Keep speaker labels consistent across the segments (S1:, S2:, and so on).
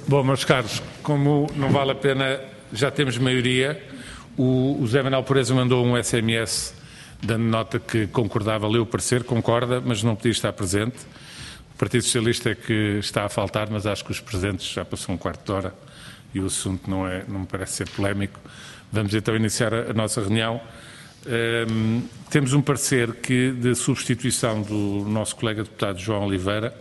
S1: Bom, meus caros, como não vale a pena, já temos maioria, o José Manuel Pureza mandou um SMS dando nota que concordava, leu o parecer, concorda, mas não podia estar presente. O Partido Socialista é que está a faltar, mas acho que os presentes já passou um quarto de hora e o assunto não me parece ser polémico. Vamos então iniciar a nossa reunião. Temos um parecer de substituição do nosso colega deputado João Oliveira,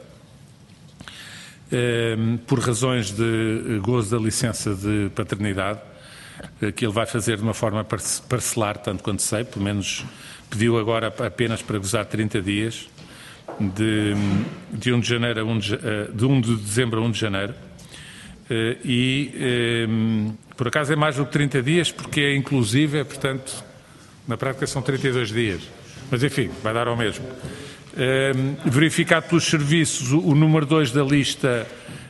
S1: por razões de gozo da licença de paternidade, que ele vai fazer de uma forma parcelar, tanto quanto sei, pelo menos pediu agora apenas para gozar 30 dias, de 1 de janeiro de 1 de dezembro a 1 de janeiro, por acaso é mais do que 30 dias, porque é inclusive, portanto, na prática são 32 dias, mas enfim, vai dar ao mesmo. Verificado pelos serviços o número 2 da lista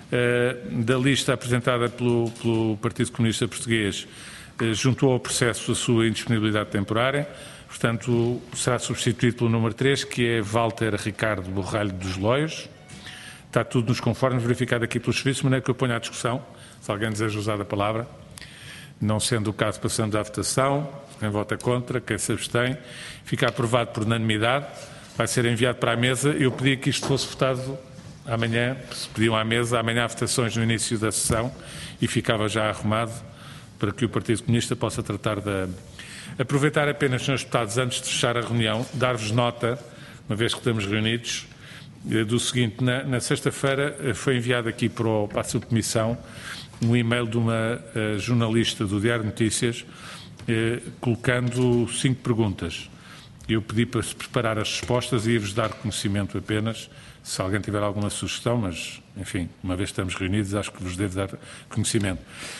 S1: apresentada pelo Partido Comunista Português, juntou ao processo a sua indisponibilidade temporária, portanto será substituído pelo número 3, que é Walter Ricardo Borralho dos Loios. Está tudo nos conformes, verificado aqui pelos serviços, de maneira que eu ponho à discussão, se alguém deseja usar a palavra. Não sendo o caso, passamos à votação. Quem vota contra, quem se abstém, fica aprovado por unanimidade. Vai ser enviado para a mesa. Eu pedi que isto fosse votado amanhã, se pediam à mesa, amanhã há votações no início da sessão e ficava já arrumado para que o Partido Comunista possa tratar Aproveitar apenas, senhores deputados, antes de fechar a reunião, dar-vos nota, uma vez que estamos reunidos, do seguinte: na sexta-feira foi enviado aqui para a subcomissão um e-mail de uma jornalista do Diário de Notícias colocando 5 perguntas. Eu pedi para se preparar as respostas e ia-vos dar conhecimento apenas, se alguém tiver alguma sugestão, mas, enfim, uma vez que estamos reunidos, acho que vos devo dar conhecimento.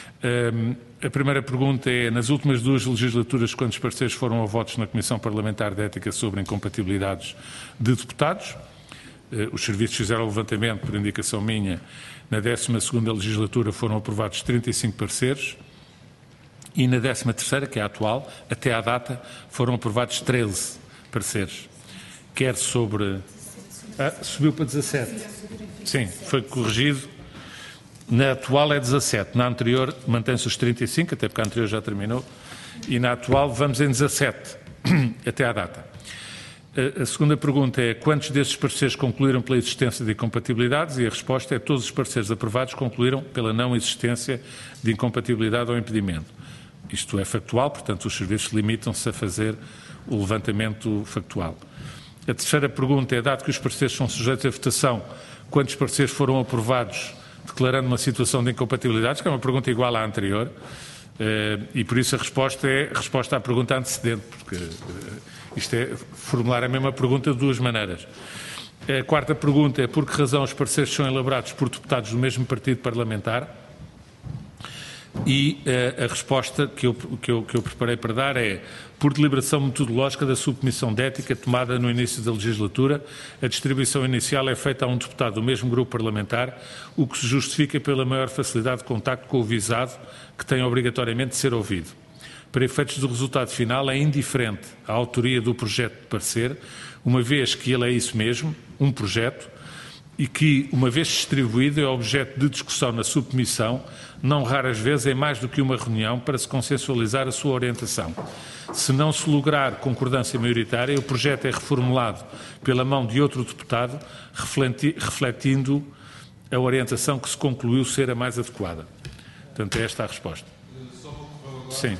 S1: A primeira pergunta é: nas últimas 2 legislaturas, quantos pareceres foram a votos na Comissão Parlamentar de Ética sobre incompatibilidades de deputados? Os serviços fizeram o levantamento, por indicação minha. Na 12ª legislatura foram aprovados 35 pareceres e na 13ª, que é a atual, até à data, foram aprovados 13 pareceres. Quer sobre... subiu para 17. Sim, foi corrigido. Na atual é 17. Na anterior mantém-se os 35, até porque a anterior já terminou. E na atual vamos em 17, até à data. A segunda pergunta é: quantos desses pareceres concluíram pela existência de incompatibilidades? E a resposta é: todos os pareceres aprovados concluíram pela não existência de incompatibilidade ou impedimento. Isto é factual, portanto os serviços limitam-se a fazer o levantamento factual. A terceira pergunta é: dado que os pareceres são sujeitos à votação, quantos pareceres foram aprovados declarando uma situação de incompatibilidades? Que é uma pergunta igual à anterior, e por isso a resposta é a resposta à pergunta antecedente, porque isto é formular a mesma pergunta de 2 maneiras. A quarta pergunta é: por que razão os pareceres são elaborados por deputados do mesmo partido parlamentar? E a resposta que eu preparei para dar é: por deliberação metodológica da Subcomissão de Ética tomada no início da legislatura, a distribuição inicial é feita a um deputado do mesmo grupo parlamentar, o que se justifica pela maior facilidade de contacto com o visado, que tem obrigatoriamente de ser ouvido. Para efeitos do resultado final, é indiferente a autoria do projeto de parecer, uma vez que ele é isso mesmo, um projeto, e que, uma vez distribuído, é objeto de discussão na subcomissão, não raras vezes em mais do que uma reunião, para se consensualizar a sua orientação. Se não se lograr concordância maioritária, o projeto é reformulado pela mão de outro deputado, refletindo a orientação que se concluiu ser a mais adequada. Portanto, é esta a resposta. Sim.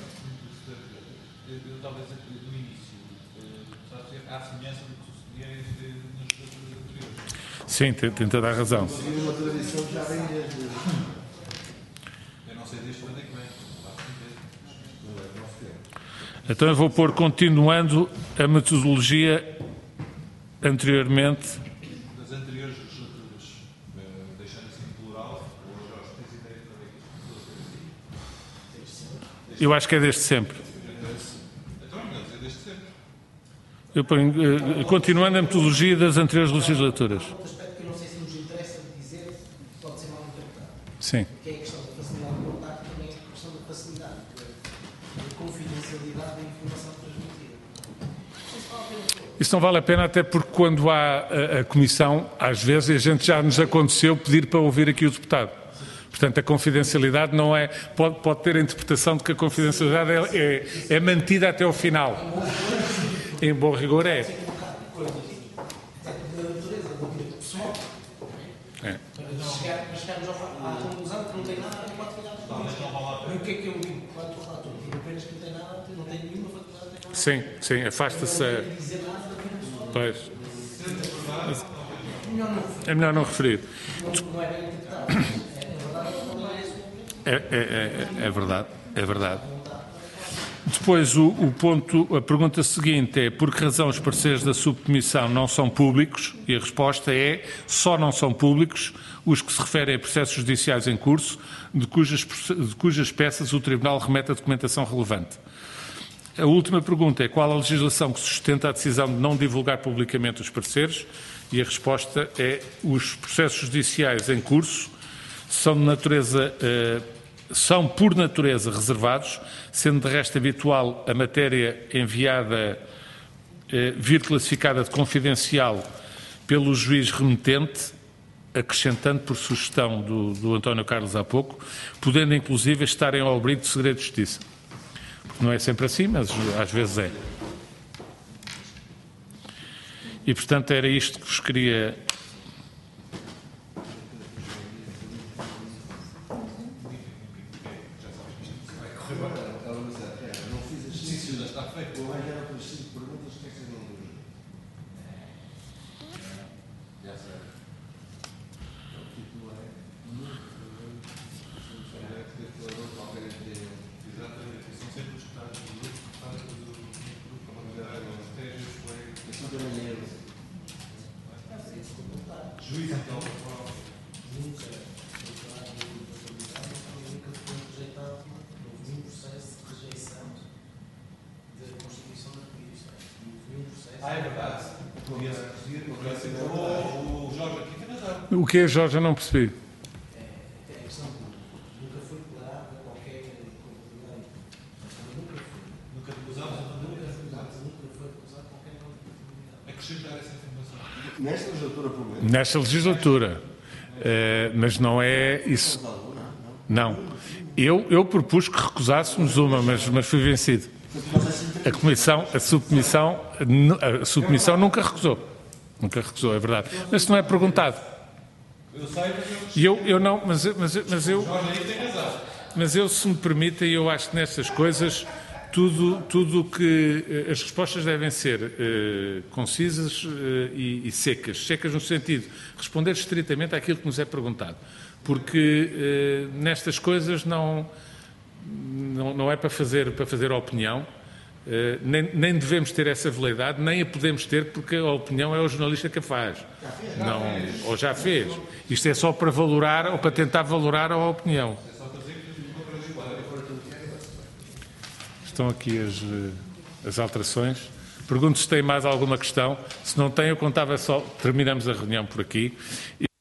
S1: Sim, tem toda a razão. Então eu vou pôr continuando a metodologia anteriormente.
S2: Das anteriores legislaturas, deixando assim plural, ou Jorge, tens ideia de
S1: Eu acho que é desde sempre.
S2: Então, mas é desde sempre.
S1: Eu ponho, continuando a metodologia das anteriores legislaturas. Sim.
S3: Que é a questão da facilidade de contacto, também é a questão da facilidade, da confidencialidade da informação transmitida.
S1: Isso não vale a pena, até porque quando há a comissão, às vezes, a gente já nos aconteceu pedir para ouvir aqui o deputado. Portanto, a confidencialidade não é... Pode ter a interpretação de que a confidencialidade é mantida até ao final. Em bom rigor é.
S3: Para chegarmos à conclusão que não tem nada a ver com a atividade económica. E o que é que eu digo? Quando estou a falar tudo, digo apenas que não tem nada, não tem nenhuma faculdade económica.
S1: Sim, sim, afasta-se. Pois. É melhor não referir.
S3: Não é bem interpretado.
S1: É verdade, é verdade. Depois, a pergunta seguinte é: por que razão os pareceres da subcomissão não são públicos? E a resposta é: só não são públicos os que se referem a processos judiciais em curso, de cujas peças o Tribunal remete a documentação relevante. A última pergunta é: qual a legislação que sustenta a decisão de não divulgar publicamente os pareceres? E a resposta é: os processos judiciais em curso são por natureza reservados, sendo de resto habitual a matéria enviada vir classificada de confidencial pelo juiz remetente, acrescentando por sugestão do António Carlos há pouco, podendo inclusive estarem ao abrigo de segredo de justiça. Não é sempre assim, mas às vezes é. E, portanto, era isto que vos queria...
S2: É verdade. O Jorge aqui tem razão.
S1: O que é, Jorge? Eu não percebi.
S3: É a questão de nunca foi declarada qualquer incompatibilidade.
S2: Nunca acusamos,
S3: Nunca foi acusado qualquer incompatibilidade.
S2: acrescentar essa informação.
S4: Nesta legislatura, pelo menos.
S1: Nesta legislatura. Mas não é isso. Não. Eu propus que recusássemos uma, mas fui vencido. A subcomissão nunca recusou. Nunca recusou, é verdade. Mas isso não é perguntado.
S2: Eu sei,
S1: E eu não, mas eu, se me permitem, eu acho que nestas coisas tudo que as respostas devem ser concisas e secas. Secas no sentido de responder estritamente àquilo que nos é perguntado. Porque nestas coisas não é para fazer opinião, nem devemos ter essa veleidade, nem a podemos ter, porque a opinião é o jornalista que a faz. Ou já fez. Isto é só para valorar ou para tentar valorar a opinião. Estão aqui as alterações. Pergunto se tem mais alguma questão. Se não tem, eu contava só. Terminamos a reunião por aqui.